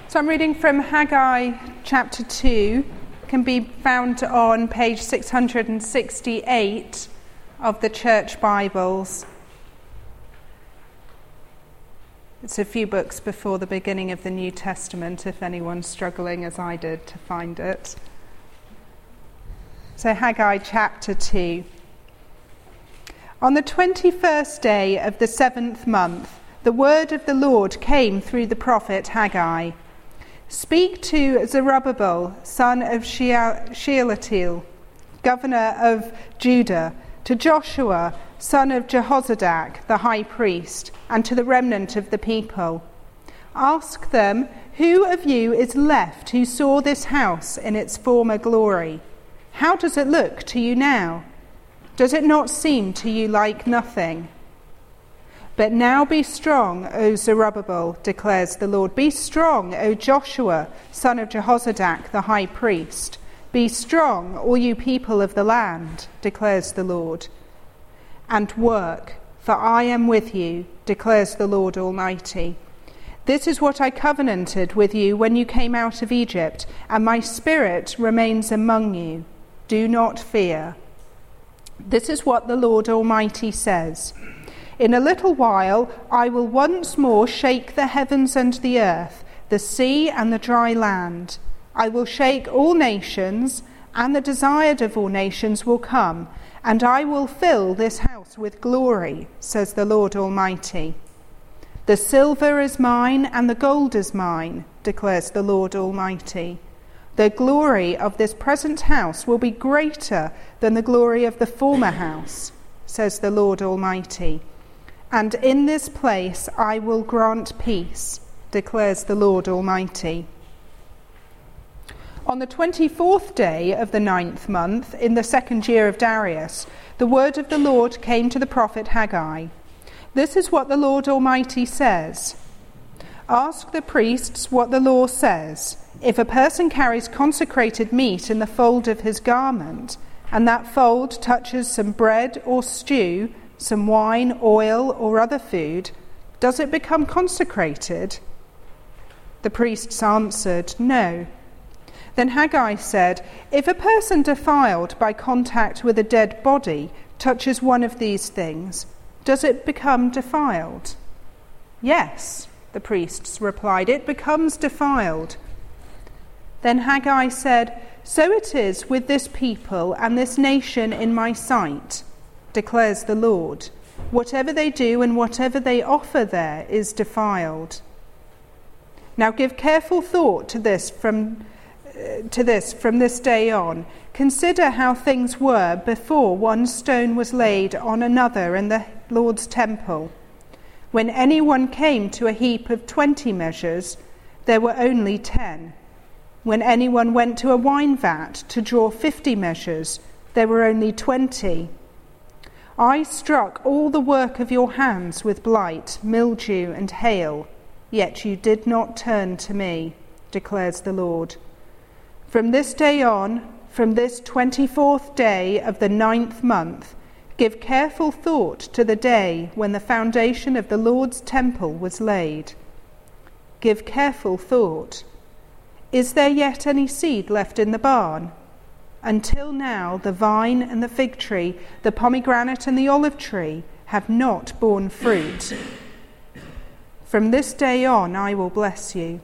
So I'm reading from Haggai chapter 2, can be found on page 668 of the Church Bibles. It's a few books before the beginning of the New Testament, if anyone's struggling as I did to find it. So Haggai chapter 2. On the 21st day of the 7th month, the word of the Lord came through the prophet Haggai. Speak to Zerubbabel, son of Shealtiel, governor of Judah, to Joshua, son of Jehozadak, the high priest, and to the remnant of the people. Ask them, who of you is left who saw this house in its former glory? How does it look to you now? Does it not seem to you like nothing? But now be strong, O Zerubbabel, declares the Lord. Be strong, O Joshua, son of Jehozadak, the high priest. Be strong, all you people of the land, declares the Lord. And work, for I am with you, declares the Lord Almighty. This is what I covenanted with you when you came out of Egypt, and my spirit remains among you. Do not fear. This is what the Lord Almighty says. In a little while I will once more shake the heavens and the earth, the sea and the dry land. I will shake all nations, and the desired of all nations will come, and I will fill this house with glory, says the Lord Almighty. The silver is mine and the gold is mine, declares the Lord Almighty. The glory of this present house will be greater than the glory of the former house, says the Lord Almighty. And in this place I will grant peace, declares the Lord Almighty. On the 24th day of the 9th month, in the 2nd year of Darius, the word of the Lord came to the prophet Haggai. This is what the Lord Almighty says. Ask the priests what the law says. If a person carries consecrated meat in the fold of his garment, and that fold touches some bread or stew, some wine, oil, or other food, does it become consecrated? The priests answered, no. Then Haggai said, if a person defiled by contact with a dead body touches one of these things, does it become defiled? Yes, the priests replied, it becomes defiled. Then Haggai said, so it is with this people and this nation in my sight, declares the Lord. Whatever they do and whatever they offer there is defiled. Now give careful thought to this from this day on. Consider how things were before one stone was laid on another in the Lord's temple. When anyone came to a heap of 20 measures, there were only 10. When anyone went to a wine vat to draw 50 measures, there were only 20. I struck all the work of your hands with blight, mildew, and hail, yet you did not turn to me, declares the Lord. From this day on, from this 24th day of the 9th month, give careful thought to the day when the foundation of the Lord's temple was laid. Give careful thought. Is there yet any seed left in the barn? Until now, the vine and the fig tree, the pomegranate and the olive tree have not borne fruit. From this day on, I will bless you.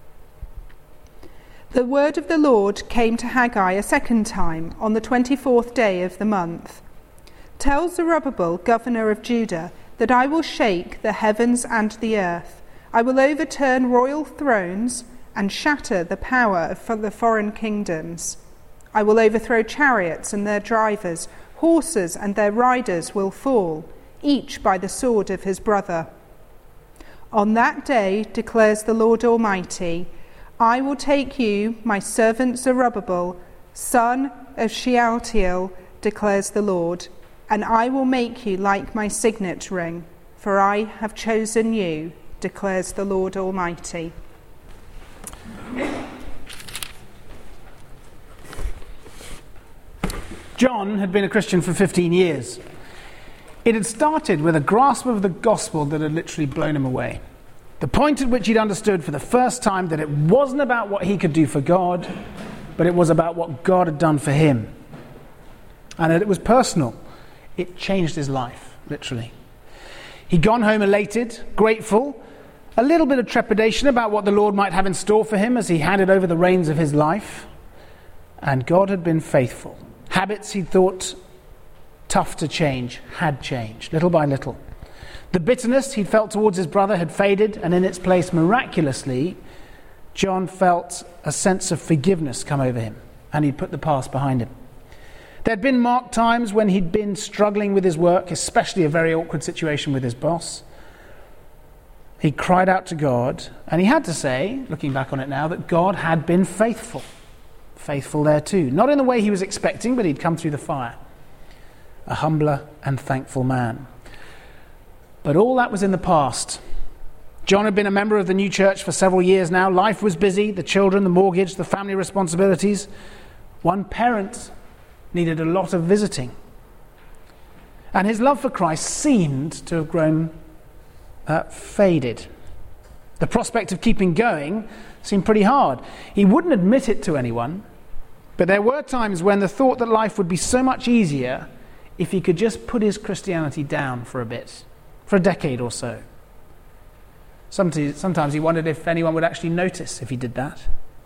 The word of the Lord came to Haggai a second time on the 24th day of the month. Tell Zerubbabel, governor of Judah, that I will shake the heavens and the earth. I will overturn royal thrones and shatter the power of the foreign kingdoms. I will overthrow chariots and their drivers, horses and their riders will fall, each by the sword of his brother. On that day, declares the Lord Almighty, I will take you, my servant Zerubbabel, son of Shealtiel, declares the Lord, and I will make you like my signet ring, for I have chosen you, declares the Lord Almighty. John had been a Christian for 15 years. It had started with a grasp of the gospel that had literally blown him away. The point at which he'd understood for the first time that it wasn't about what he could do for God, but it was about what God had done for him. And that it was personal. It changed his life, literally. He'd gone home elated, grateful, a little bit of trepidation about what the Lord might have in store for him as he handed over the reins of his life. And God had been faithful. Habits he thought tough to change had changed, little by little. The bitterness he'd felt towards his brother had faded, and in its place, miraculously, John felt a sense of forgiveness come over him, and he'd put the past behind him. There'd been marked times when he'd been struggling with his work, especially a very awkward situation with his boss. He cried out to God, and he had to say, looking back on it now, that God had been faithful. Faithful there too. Not in the way he was expecting, but he'd come through the fire. A humbler and thankful man. But all that was in the past. John had been a member of the new church for several years now. Life was busy, the children, the mortgage, the family responsibilities. One parent needed a lot of visiting. And his love for Christ seemed to have grown faded. The prospect of keeping going seemed pretty hard. He wouldn't admit it to anyone, but there were times when the thought that life would be so much easier if he could just put his Christianity down for a bit, for a decade or so. Sometimes he wondered if anyone would actually notice if he did that.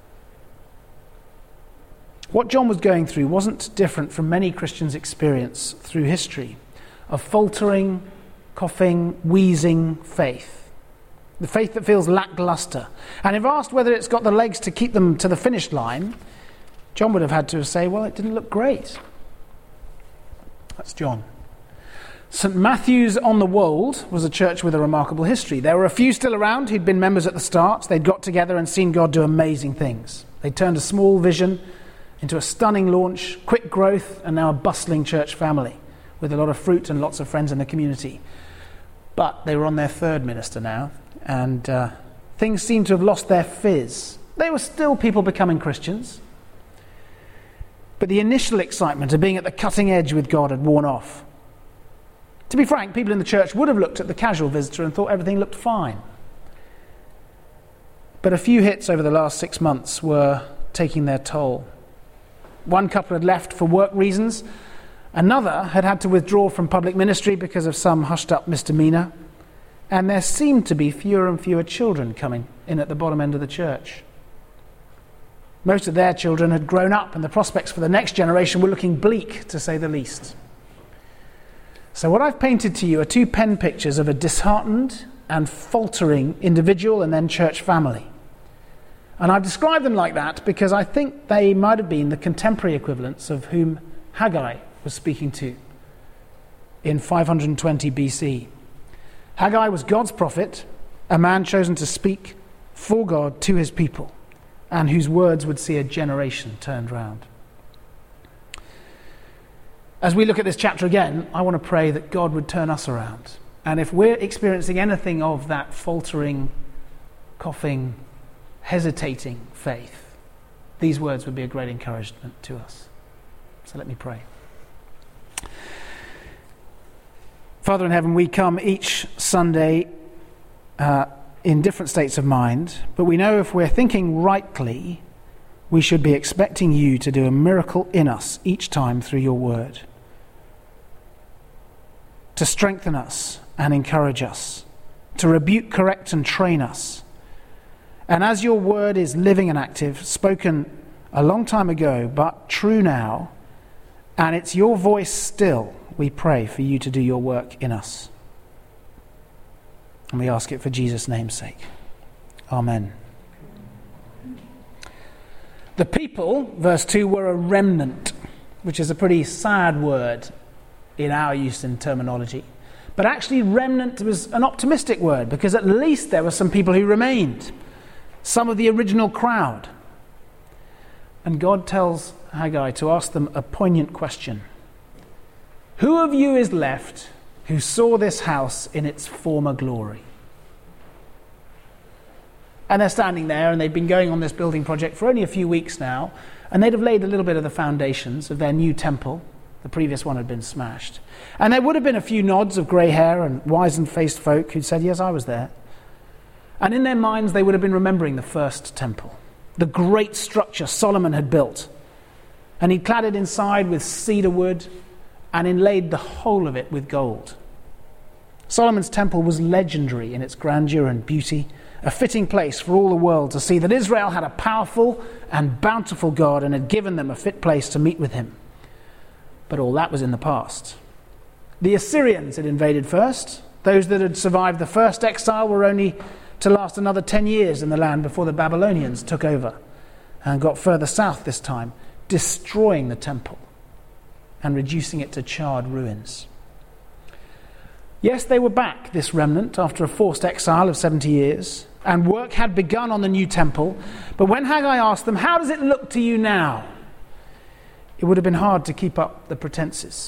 What John was going through wasn't different from many Christians' experience through history of faltering, coughing, wheezing faith. The faith that feels lackluster. And if asked whether it's got the legs to keep them to the finish line, John would have had to say, well, it didn't look great. That's John. St. Matthew's on the Wold was a church with a remarkable history. There were a few still around who'd been members at the start. They'd got together and seen God do amazing things. They'd turned a small vision into a stunning launch, quick growth, and now a bustling church family with a lot of fruit and lots of friends in the community. But they were on their third minister now, and things seemed to have lost their fizz. They were still people becoming Christians, but the initial excitement of being at the cutting edge with God had worn off. To be frank, people in the church would have looked at the casual visitor and thought everything looked fine. But a few hits over the last 6 months were taking their toll. One couple had left for work reasons. Another had had to withdraw from public ministry because of some hushed-up misdemeanor. And there seemed to be fewer and fewer children coming in at the bottom end of the church. Most of their children had grown up, and the prospects for the next generation were looking bleak, to say the least. So what I've painted to you are 2 pen pictures of a disheartened and faltering individual and then church family. And I've described them like that because I think they might have been the contemporary equivalents of whom Haggai was speaking to in 520 BC. Haggai was God's prophet, a man chosen to speak for God to his people, and whose words would see a generation turned round. As we look at this chapter again, I want to pray that God would turn us around. And if we're experiencing anything of that faltering, coughing, hesitating faith, these words would be a great encouragement to us. So let me pray. Father in heaven, we come each Sunday in different states of mind, but we know if we're thinking rightly, we should be expecting you to do a miracle in us each time through your word, to strengthen us and encourage us, to rebuke, correct and train us. And as your word is living and active, spoken a long time ago, but true now, and it's your voice still, we pray for you to do your work in us. And we ask it for Jesus' name's sake. Amen. The people, verse 2, were a remnant, which is a pretty sad word in our use in terminology. But actually, remnant was an optimistic word, because at least there were some people who remained, some of the original crowd. And God tells Haggai to ask them a poignant question. Who of you is left who saw this house in its former glory? And they're standing there, and they've been going on this building project for only a few weeks now, and they'd have laid a little bit of the foundations of their new temple. The previous one had been smashed. And there would have been a few nods of grey hair and wizened-faced folk who'd said, yes, I was there. And in their minds, they would have been remembering the first temple, the great structure Solomon had built. And he'd clad it inside with cedar wood and inlaid the whole of it with gold. Solomon's temple was legendary in its grandeur and beauty, a fitting place for all the world to see that Israel had a powerful and bountiful God and had given them a fit place to meet with him. But all that was in the past. The Assyrians had invaded first. Those that had survived the first exile were only to last another 10 years in the land before the Babylonians took over and got further south this time, destroying the temple and reducing it to charred ruins. Yes, they were back, this remnant, after a forced exile of 70 years, and work had begun on the new temple. But when Haggai asked them, "How does it look to you now?" it would have been hard to keep up the pretenses.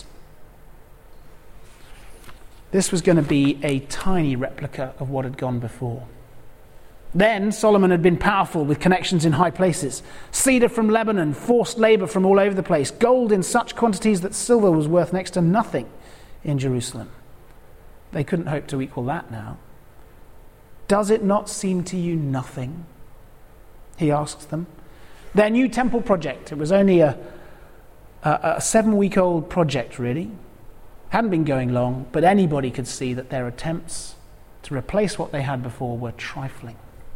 This was going to be a tiny replica of what had gone before. Then Solomon had been powerful with connections in high places. Cedar from Lebanon, forced labor from all over the place, gold in such quantities that silver was worth next to nothing in Jerusalem. They couldn't hope to equal that now. "Does it not seem to you nothing?" he asks them. Their new temple project, it was only a 7-week-old project, really. Hadn't been going long, but anybody could see that their attempts to replace what they had before were trifling.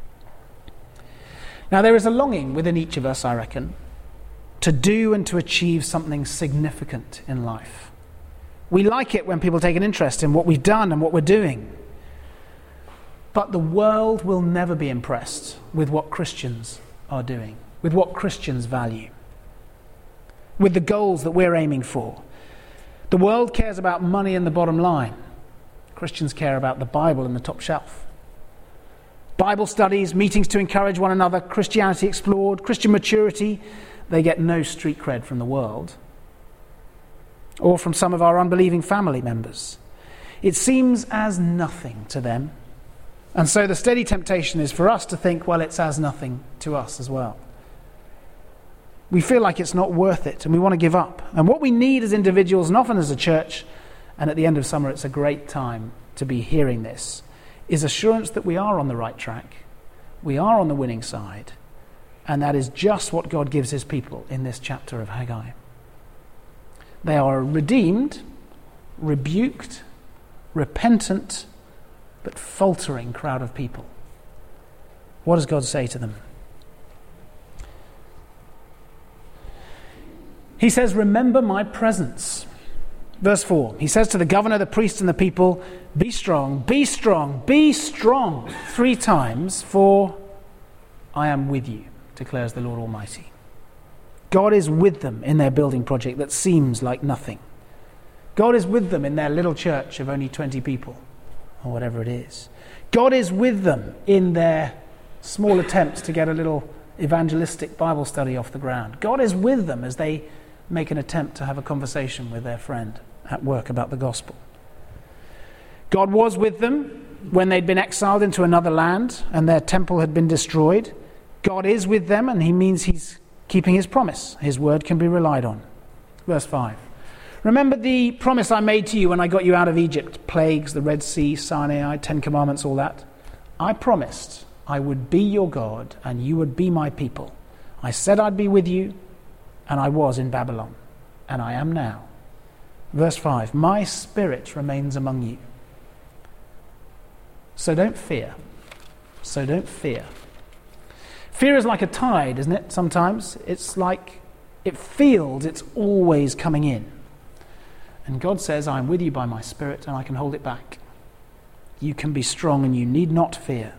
Now, there is a longing within each of us, I reckon, to do and to achieve something significant in life. We like it when people take an interest in what we've done and what we're doing. But the world will never be impressed with what Christians are doing, with what Christians value, with the goals that we're aiming for. The world cares about money and the bottom line. Christians care about the Bible and the top shelf. Bible studies, meetings to encourage one another, Christianity explored, Christian maturity, they get no street cred from the world or from some of our unbelieving family members. It seems as nothing to them. And so the steady temptation is for us to think, well, it's as nothing to us as well. We feel like it's not worth it and we want to give up. And what we need as individuals and often as a church, and at the end of summer it's a great time to be hearing this, is assurance that we are on the right track. We are on the winning side. And that is just what God gives his people in this chapter of Haggai. They are a redeemed, rebuked, repentant, but faltering crowd of people. What does God say to them? He says, "Remember my presence." Verse 4, he says to the governor, the priest, and the people, be strong, be strong, be strong 3 times, for I am with you, declares the Lord Almighty. God is with them in their building project that seems like nothing. God is with them in their little church of only 20 people, or whatever it is. God is with them in their small attempts to get a little evangelistic Bible study off the ground. God is with them as they make an attempt to have a conversation with their friend at work about the gospel. God was with them when they'd been exiled into another land and their temple had been destroyed. God is with them, and he means he's keeping his promise. His word can be relied on. Verse 5. Remember the promise I made to you when I got you out of Egypt, plagues, the Red Sea, Sinai, 10 commandments, all that. I promised I would be your God and you would be my people. I said I'd be with you, and I was in Babylon, and I am now. Verse 5, my spirit remains among you. So don't fear. So don't fear. Fear is like a tide, isn't it, sometimes? It's like it feels it's always coming in. And God says, I'm with you by my spirit, and I can hold it back. You can be strong, and you need not fear.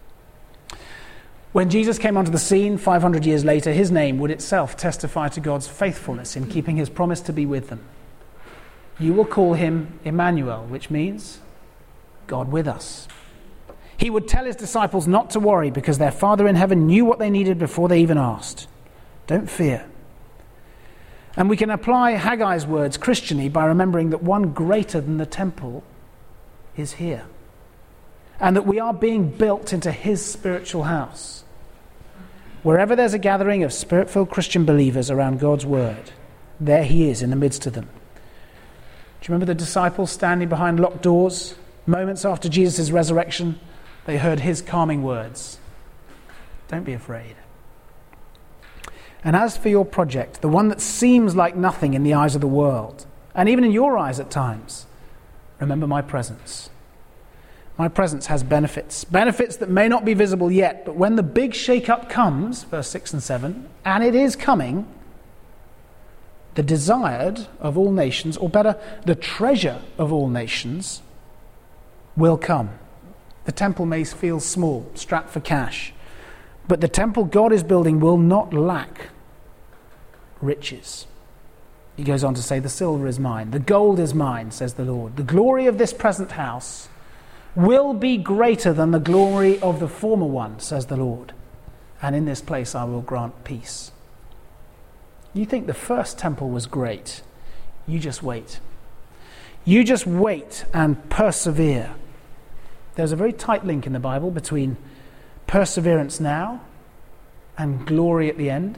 When Jesus came onto the scene 500 years later, his name would itself testify to God's faithfulness in keeping his promise to be with them. You will call him Emmanuel, which means God with us. He would tell his disciples not to worry because their Father in heaven knew what they needed before they even asked. Don't fear. And we can apply Haggai's words Christianly by remembering that one greater than the temple is here, and that we are being built into his spiritual house. Wherever there's a gathering of spirit-filled Christian believers around God's word, there he is in the midst of them. Do you remember the disciples standing behind locked doors moments after Jesus' resurrection, They heard his calming words. Don't be afraid. And as for your project, the one that seems like nothing in the eyes of the world, and even in your eyes at times, remember my presence. My presence has benefits that may not be visible yet, but when the big shake-up comes, verse 6 and 7, and it is coming, the desired of all nations, or better, the treasure of all nations, will come. The temple may feel small, strapped for cash, but the temple God is building will not lack riches. He goes on to say, the silver is mine, the gold is mine, says the Lord. The glory of this present house will be greater than the glory of the former one, says the Lord. And in this place I will grant peace. You think the first temple was great. You just wait. You just wait and persevere. There's a very tight link in the Bible between perseverance now and glory at the end.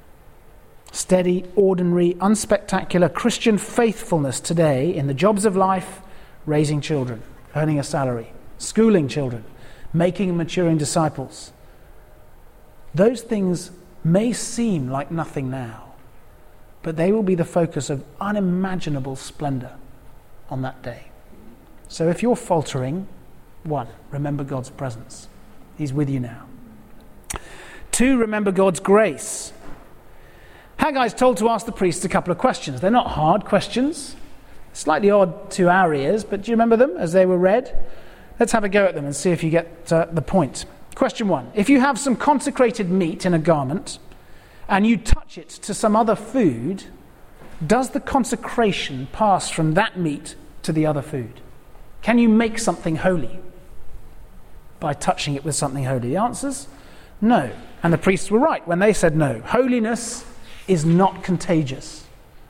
Steady, ordinary, unspectacular Christian faithfulness today in the jobs of life, raising children, earning a salary, schooling children, making and maturing disciples. Those things may seem like nothing now, but they will be the focus of unimaginable splendor on that day. So if you're faltering, 1, remember God's presence. He's with you now. 2, remember God's grace. Haggai's told to ask the priests a couple of questions. They're not hard questions. Slightly odd to our ears, but do you remember them as they were read? Let's have a go at them and see if you get the point. Question 1. If you have some consecrated meat in a garment and you touch it to some other food, does the consecration pass from that meat to the other food? Can you make something holy by touching it with something holy? The answer's no. And the priests were right when they said no. Holiness is not contagious.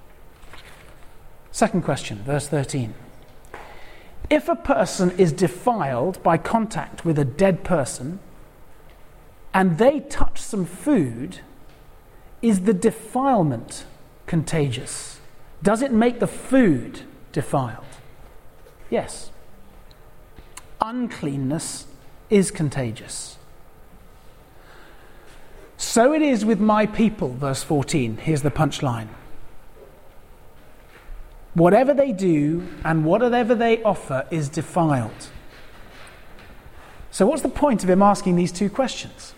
Second question, verse 13. If a person is defiled by contact with a dead person and they touch some food, is the defilement contagious? Does it make the food defiled? Yes. Uncleanness is contagious. So it is with my people, verse 14. Here's the punchline. Whatever they do and whatever they offer is defiled. So what's the point of him asking these 2 questions?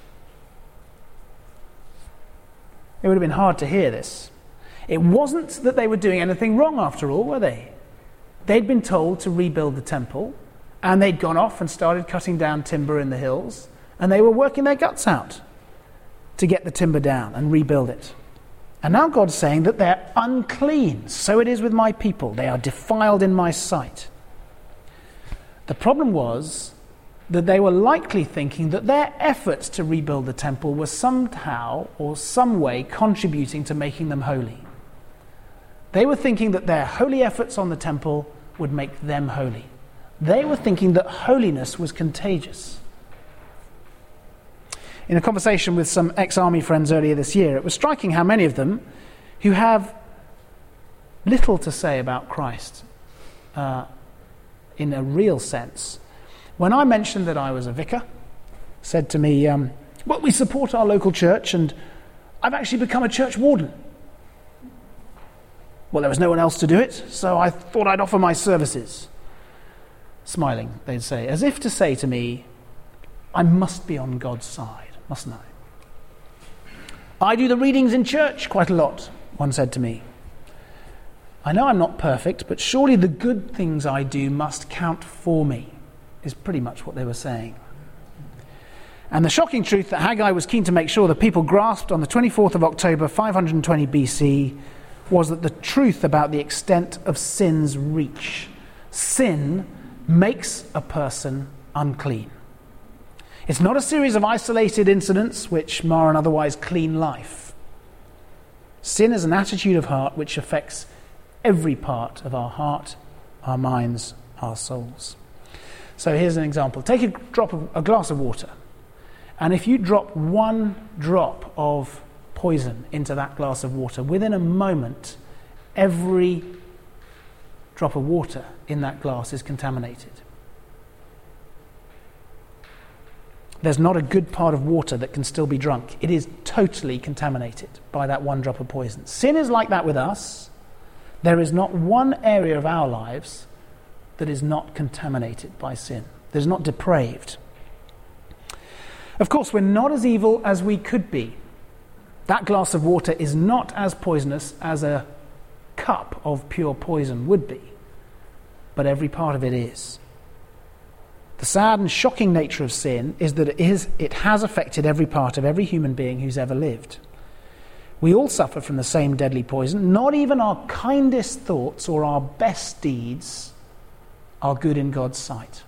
It would have been hard to hear this. It wasn't that they were doing anything wrong after all, were they? They'd been told to rebuild the temple, and they'd gone off and started cutting down timber in the hills, and they were working their guts out to get the timber down and rebuild it. And now God's saying that they're unclean. So it is with my people. They are defiled in my sight. The problem was that they were likely thinking that their efforts to rebuild the temple were somehow or some way contributing to making them holy. They were thinking that their holy efforts on the temple would make them holy. They were thinking that holiness was contagious. In a conversation with some ex-army friends earlier this year, it was striking how many of them, who have little to say about Christ in a real sense, when I mentioned that I was a vicar, said to me, well, we support our local church and I've actually become a church warden. Well, there was no one else to do it, so I thought I'd offer my services. Smiling, they'd say, as if to say to me, I must be on God's side. Mustn't I? I do the readings in church quite a lot, one said to me. I know I'm not perfect, but surely the good things I do must count for me, is pretty much what they were saying. And the shocking truth that Haggai was keen to make sure the people grasped on the 24th of October, 520 BC, was that the truth about the extent of sin's reach. Sin makes a person unclean. It's not a series of isolated incidents which mar an otherwise clean life. Sin is an attitude of heart which affects every part of our heart, our minds, our souls. So here's an example. Take a glass of water, and if you drop 1 drop of poison into that glass of water, within a moment, every drop of water in that glass is contaminated. There's not a good part of water that can still be drunk. It is totally contaminated by that one drop of poison. Sin is like that with us. There is not one area of our lives that is not contaminated by sin, that is not depraved. Of course, we're not as evil as we could be. That glass of water is not as poisonous as a cup of pure poison would be, but every part of it is. The sad and shocking nature of sin is that it has affected every part of every human being who's ever lived. We all suffer from the same deadly poison. Not even our kindest thoughts or our best deeds are good in God's sight.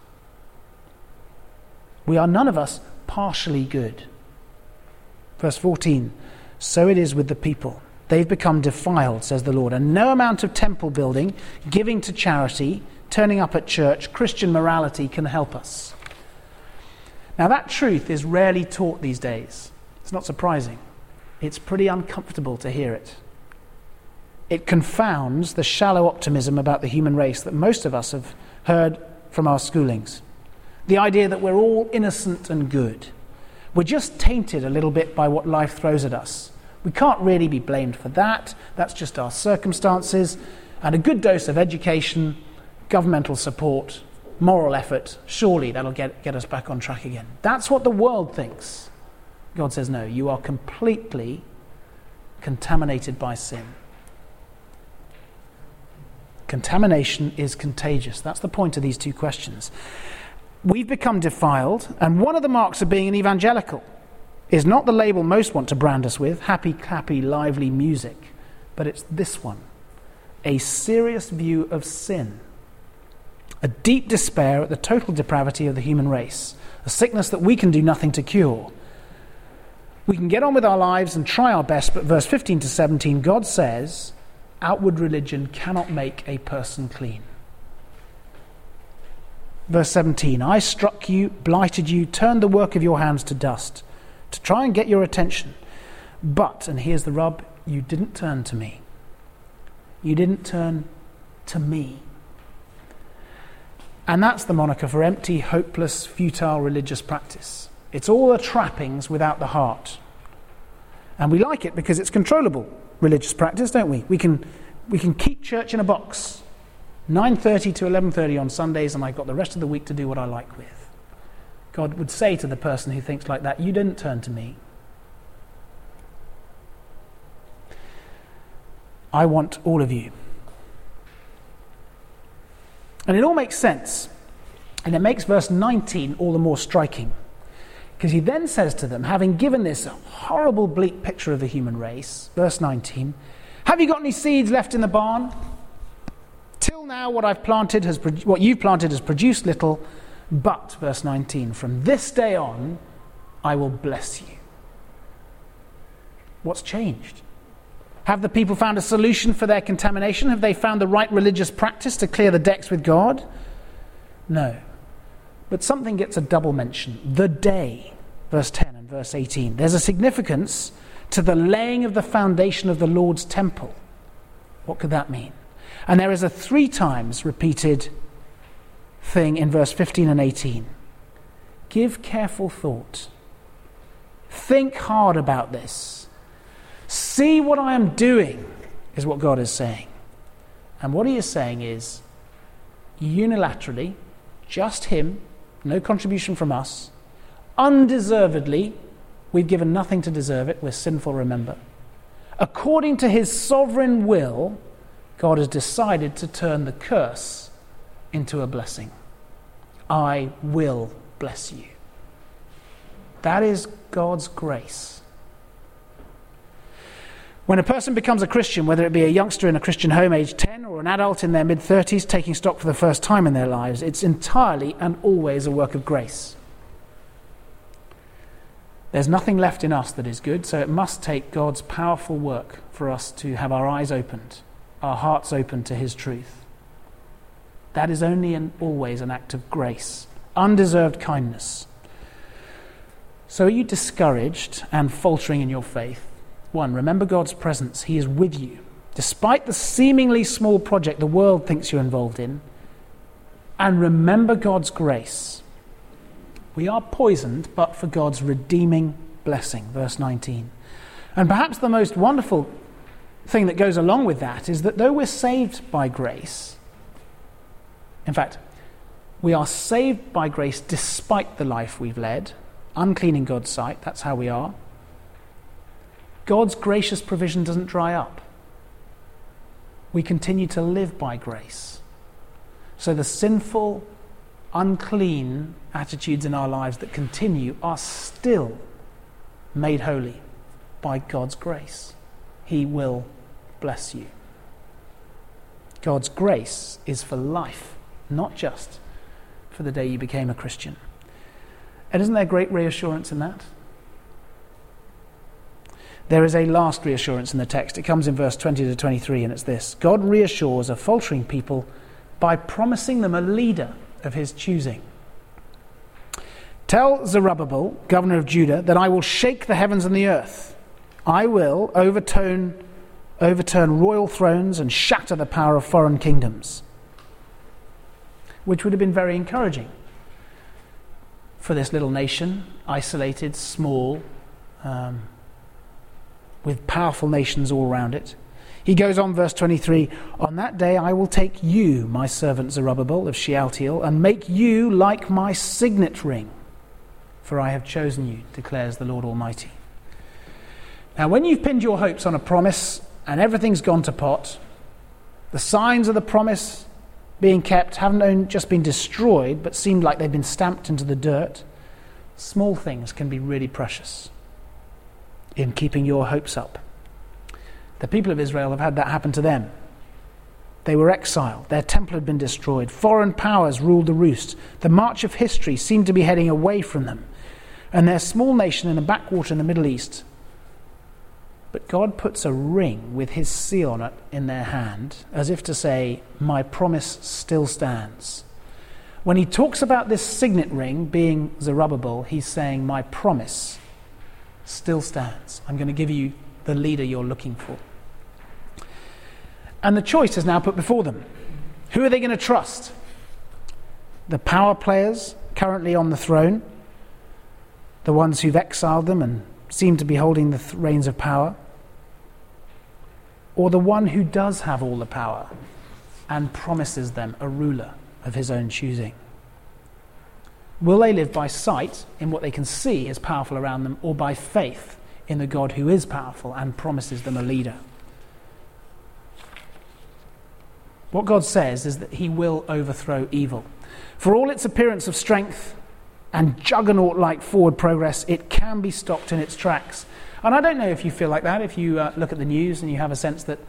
We are none of us partially good. Verse 14, so it is with the people. They've become defiled, says the Lord, and no amount of temple building, giving to charity, turning up at church, Christian morality can help us. Now that truth is rarely taught these days. It's not surprising. It's pretty uncomfortable to hear it. It confounds the shallow optimism about the human race that most of us have heard from our schoolings. The idea that we're all innocent and good. We're just tainted a little bit by what life throws at us. We can't really be blamed for that. That's just our circumstances. And a good dose of education, governmental support, moral effort, surely that'll get us back on track again. That's what the world thinks. God says, no, you are completely contaminated by sin. Contamination is contagious. That's the point of these two questions. We've become defiled, and one of the marks of being an evangelical is not the label most want to brand us with, happy, clappy, lively music, but it's this one, a serious view of sin, a deep despair at the total depravity of the human race, a sickness that we can do nothing to cure. We can get on with our lives and try our best, but verse 15 to 17, God says, outward religion cannot make a person clean. Verse 17, I struck you, blighted you, turned the work of your hands to dust, to try and get your attention. But, and here's the rub, you didn't turn to me. You didn't turn to me. And that's the moniker for empty, hopeless, futile religious practice. It's all the trappings without the heart. And we like it because it's controllable religious practice, don't we? We can keep church in a box. 9:30 to 11:30 on Sundays, and I've got the rest of the week to do what I like with. God would say to the person who thinks like that, you didn't turn to me. I want all of you. And it all makes sense. And it makes verse 19 all the more striking. Because he then says to them, having given this horrible, bleak picture of the human race, verse 19, have you got any seeds left in the barn? Till now what you've planted has produced little, but, verse 19, from this day on, I will bless you. What's changed? Have the people found a solution for their contamination? Have they found the right religious practice to clear the decks with God? No. But something gets a double mention. The day, verse 10 and verse 18. There's a significance to the laying of the foundation of the Lord's temple. What could that mean? And there is a 3 times repeated thing in verse 15 and 18. Give careful thought. Think hard about this. See what I am doing, is what God is saying. And what he is saying is, unilaterally, just him, no contribution from us, undeservedly, we've given nothing to deserve it, we're sinful, remember. According to his sovereign will, God has decided to turn the curse into a blessing. I will bless you. That is God's grace. When a person becomes a Christian, whether it be a youngster in a Christian home age 10 or an adult in their mid-30s taking stock for the first time in their lives, it's entirely and always a work of grace. There's nothing left in us that is good, so it must take God's powerful work for us to have our eyes opened, our hearts open to his truth. That is only and always an act of grace, undeserved kindness. So are you discouraged and faltering in your faith? 1, remember God's presence. He is with you. Despite the seemingly small project the world thinks you're involved in, and remember God's grace. We are poisoned, but for God's redeeming blessing. Verse 19. And perhaps the most wonderful thing that goes along with that is that though we're saved by grace, in fact, we are saved by grace despite the life we've led, unclean in God's sight, that's how we are. God's gracious provision doesn't dry up. We continue to live by grace. So the sinful, unclean attitudes in our lives that continue are still made holy by God's grace. He will bless you. God's grace is for life, not just for the day you became a Christian. And isn't there great reassurance in that? There is a last reassurance in the text. It comes in verse 20 to 23, and it's this. God reassures a faltering people by promising them a leader of his choosing. Tell Zerubbabel, governor of Judah, that I will shake the heavens and the earth. I will overturn royal thrones and shatter the power of foreign kingdoms. Which would have been very encouraging for this little nation, isolated, small, with powerful nations all around it. He goes on, verse 23, on that day I will take you, my servant Zerubbabel of Shealtiel, and make you like my signet ring, for I have chosen you, declares the Lord Almighty. Now, when you've pinned your hopes on a promise and everything's gone to pot, the signs of the promise being kept haven't only just been destroyed, but seemed like they've been stamped into the dirt, small things can be really precious in keeping your hopes up. The people of Israel have had that happen to them. They were exiled. Their temple had been destroyed. Foreign powers ruled the roost. The march of history seemed to be heading away from them. And their small nation in a backwater in the Middle East. But God puts a ring with his seal on it in their hand, as if to say, my promise still stands. When he talks about this signet ring being Zerubbabel, he's saying, my promise still stands. I'm going to give you the leader you're looking for. And the choice is now put before them. Who are they going to trust? The power players currently on the throne, the ones who've exiled them and seem to be holding the reins of power, or the one who does have all the power and promises them a ruler of his own choosing? Will they live by sight in what they can see is powerful around them, or by faith in the God who is powerful and promises them a leader? What God says is that he will overthrow evil. For all its appearance of strength and juggernaut-like forward progress, it can be stopped in its tracks. And I don't know if you feel like that, if you look at the news and you have a sense that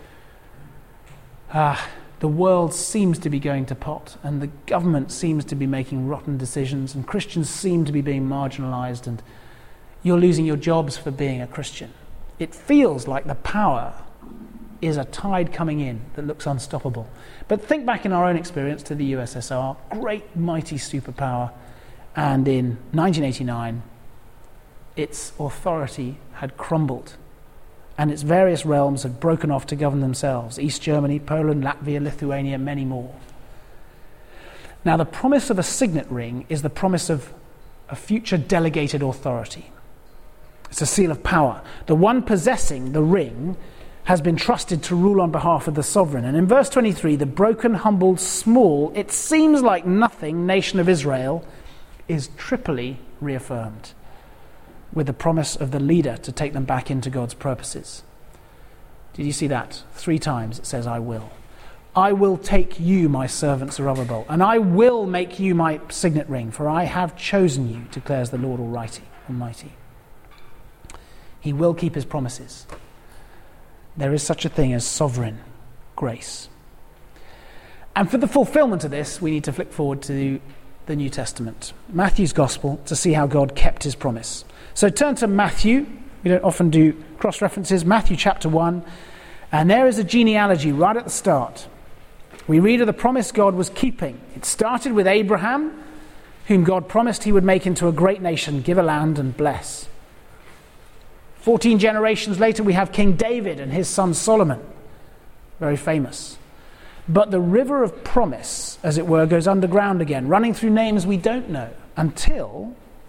the world seems to be going to pot, and the government seems to be making rotten decisions, and Christians seem to be being marginalised, and you're losing your jobs for being a Christian. It feels like the power is a tide coming in that looks unstoppable. But think back in our own experience to the USSR, great mighty superpower, and in 1989 its authority had crumbled and its various realms had broken off to govern themselves. East Germany, Poland, Latvia, Lithuania, many more. Now, the promise of a signet ring is the promise of a future delegated authority. It's a seal of power. The one possessing the ring has been trusted to rule on behalf of the sovereign. And in verse 23, the broken, humbled, small, it seems like nothing nation of Israel is triply reaffirmed with the promise of the leader to take them back into God's purposes. Did you see that? 3 times it says, I will. I will take you, my servant Zerubbabel, and I will make you my signet ring, for I have chosen you, declares the Lord Almighty. He will keep his promises. There is such a thing as sovereign grace. And for the fulfillment of this, we need to flick forward to the New Testament, Matthew's Gospel, to see how God kept his promise. So turn to Matthew. We don't often do cross-references. Matthew chapter 1. And there is a genealogy right at the start. We read of the promise God was keeping. It started with Abraham, whom God promised he would make into a great nation, give a land and bless. 14 generations later, we have King David and his son Solomon. Very famous. But the river of promise, as it were, goes underground again, running through names we don't know, until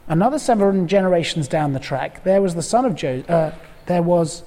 Another 7 generations down the track, there was the son of there was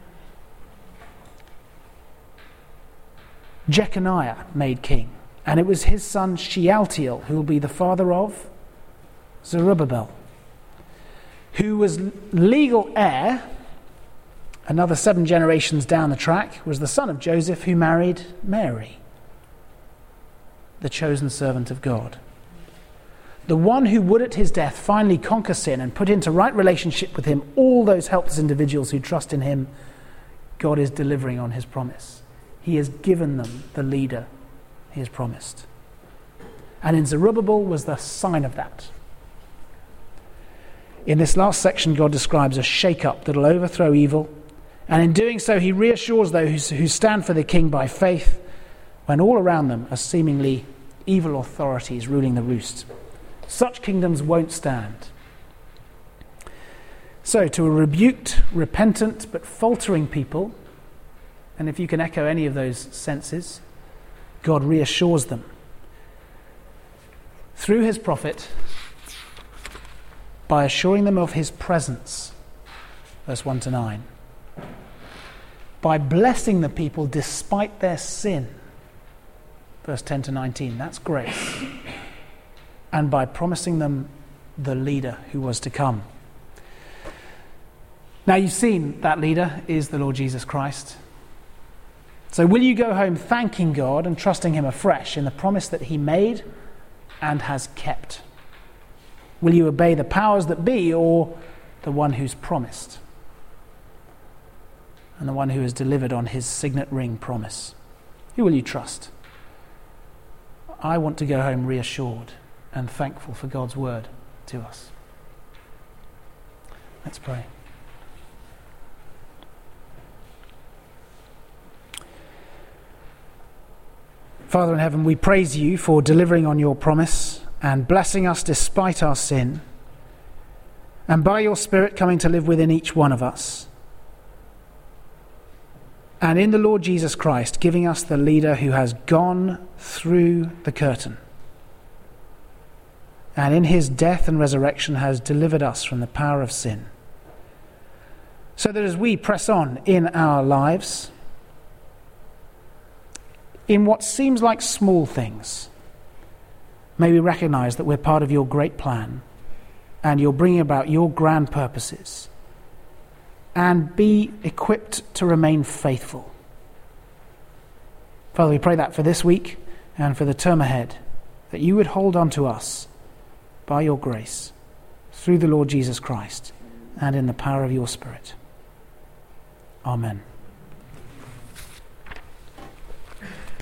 Jeconiah made king, and it was his son Shealtiel who will be the father of Zerubbabel, who was legal heir. Another 7 generations down the track was the son of Joseph who married Mary, the chosen servant of God. The one who would at his death finally conquer sin and put into right relationship with him all those helpless individuals who trust in him, God is delivering on his promise. He has given them the leader he has promised. And in Zerubbabel was the sign of that. In this last section, God describes a shake-up that will overthrow evil, and in doing so, he reassures those who stand for the king by faith when all around them are seemingly evil authorities ruling the roost. Such kingdoms won't stand. So, to a rebuked, repentant, but faltering people, and if you can echo any of those senses, God reassures them through his prophet by assuring them of his presence, verse 1 to 9, by blessing the people despite their sin, verse 10 to 19, that's grace, and by promising them the leader who was to come. Now you've seen that leader is the Lord Jesus Christ. So will you go home thanking God and trusting him afresh in the promise that he made and has kept? Will you obey the powers that be or the one who's promised and the one who has delivered on his signet ring promise? Who will you trust? I want to go home reassured and thankful for God's word to us. Let's pray. Father in heaven, we praise you for delivering on your promise and blessing us despite our sin, and by your Spirit coming to live within each one of us, and in the Lord Jesus Christ giving us the leader who has gone through the curtain, and in his death and resurrection has delivered us from the power of sin, so that as we press on in our lives, in what seems like small things, may we recognize that we're part of your great plan and you're bringing about your grand purposes, and be equipped to remain faithful. Father, we pray that for this week and for the term ahead, that you would hold on to us by your grace through the Lord Jesus Christ and in the power of your Spirit. Amen.